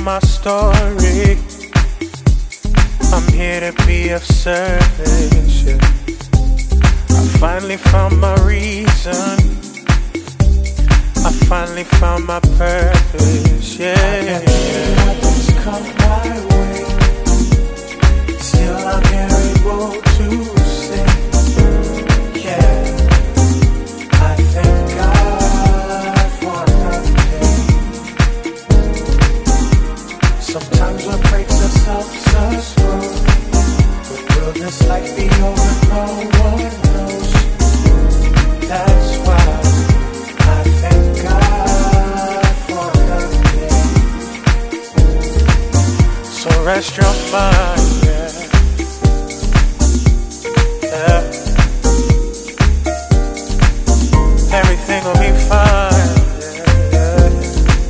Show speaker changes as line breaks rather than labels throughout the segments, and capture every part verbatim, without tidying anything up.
my story. I'm here to be of service, yeah. I finally found my reason. I finally found my purpose, yeah. Nothing's come my way. Still I'm able to sing, yeah. I thank God for another day. Sometimes what breaks us up us wrong, but will this life be over? No one knows. That's why I thank God for another day. So rest your mind, yeah, yeah. Everything will be fine, yeah, yeah.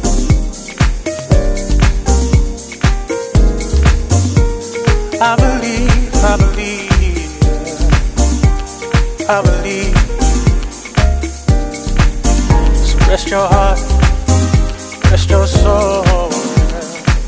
I believe, I believe, yeah. I believe. So rest your heart, rest your soul, yeah.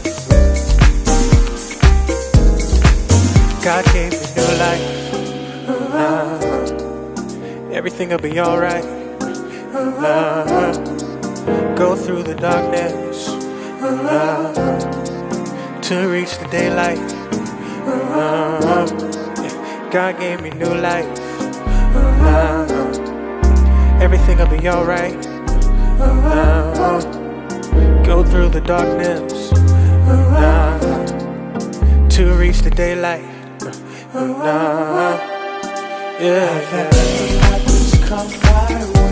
God gave me new life, nah. Everything will be alright, nah. Go through the darkness, nah, to reach the daylight. Uh, God gave me new life. Uh, everything will be alright. Uh, go through the darkness uh, to reach the daylight. Uh, yeah, yeah. Come my way.